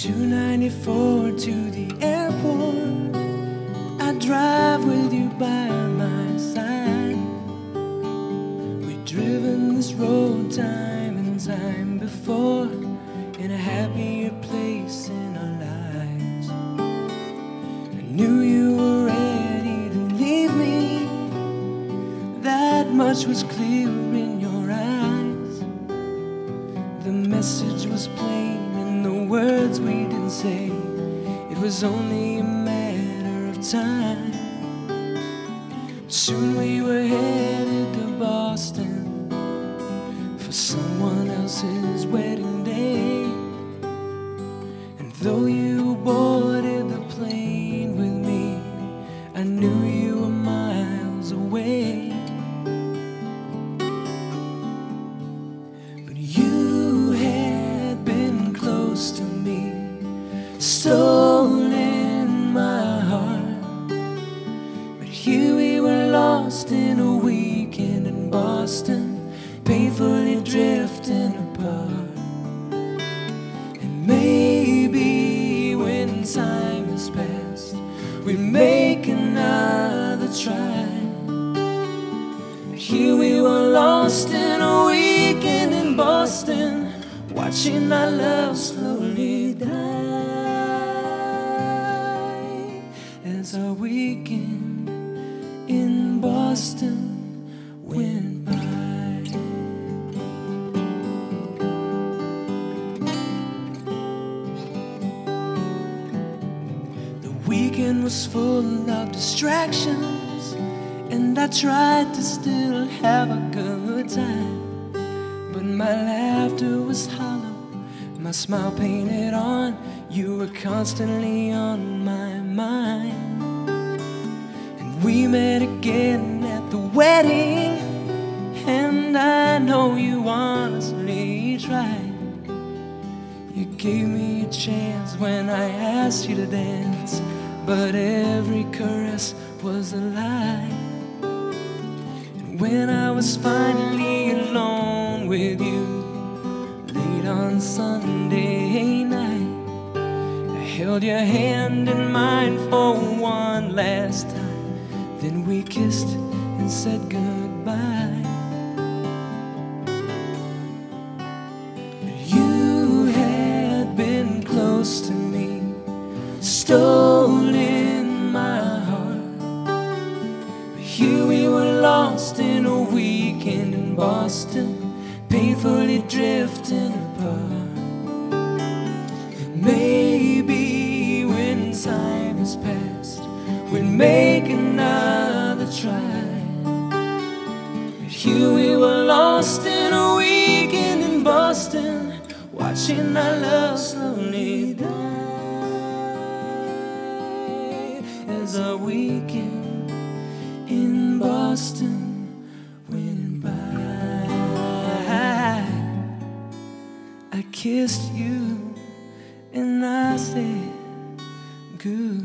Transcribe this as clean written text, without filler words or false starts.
294 to the airport, I drive with you by my side. We've driven this road time and time before, in a happier place in our lives. I knew you were ready to leave me, that much was clear in your eyes. The message was plain in the words we didn't say, it was only a matter of time. Soon we were headed to Boston for someone else's wedding day. And though you boarded the plane with me, I knew you were miles away. But you had been close to me, stolen my heart. But here we were lost in a weekend in Boston, painfully drifting apart. And maybe when time has passed, we make another try. But here we were lost in a weekend in Boston, watching our love slowly die as our weekend in Boston went by. The weekend was full of distractions, and I tried to still have a good time. But my laughter was hollow, my smile painted on. You were constantly on my mind. And we met again at the wedding, and I know you honestly tried. You gave me a chance when I asked you to dance, but every caress was a lie. And when I was finally alone with you late on Sunday night, I held your hand in mine for one last time. Then we kissed and said goodbye. But you had been close to me, stolen my heart. But here we were lost in a weekend in Boston, painfully drifting apart. Maybe when time has passed, we'd make another try. But here we were lost in a weekend in Boston, watching our love slowly die as our weekend in Boston went by. I kissed you and I said goodbye.